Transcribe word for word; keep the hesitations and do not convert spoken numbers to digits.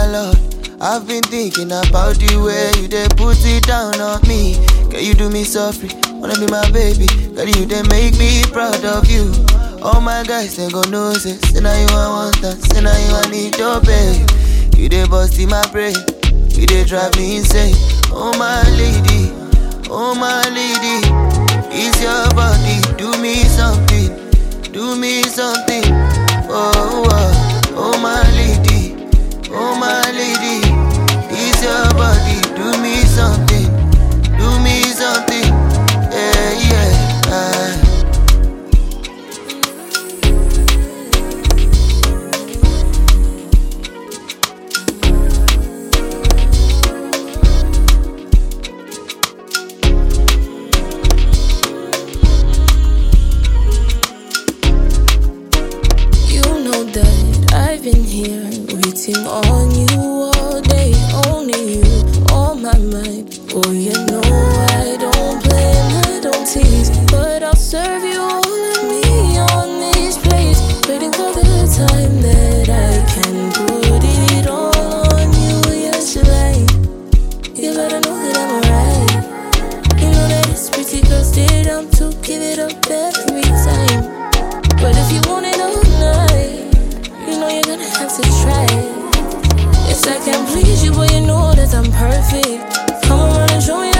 my lord, I've been thinking about the way you dey put it down on me. Can you do me softly? Wanna be my baby? Girl, you dey make me proud of you. All my guys they go know say, say now you I want that, say now you I need your babe. You dey bust in my brain, you dey drive me insane. Oh my lady, oh my lady, it's your body, do me something, do me something. Oh, oh, oh my lady, oh my lady, it's your body, do me something, do me something. Yeah, yeah. Uh. I've been here waiting on you all day, only you on my mind. Oh, you know I don't play and I don't tease, but I'll serve you all of me on this plate, waiting for the time that I can put it all on you. Yes, right. You better know that I'm alright. You know that it's pretty girls did I'm to give it up every time, but if you want it all night, you know you're gonna have to try it. Yes, I can please you, but you know that I'm perfect. Come around and show me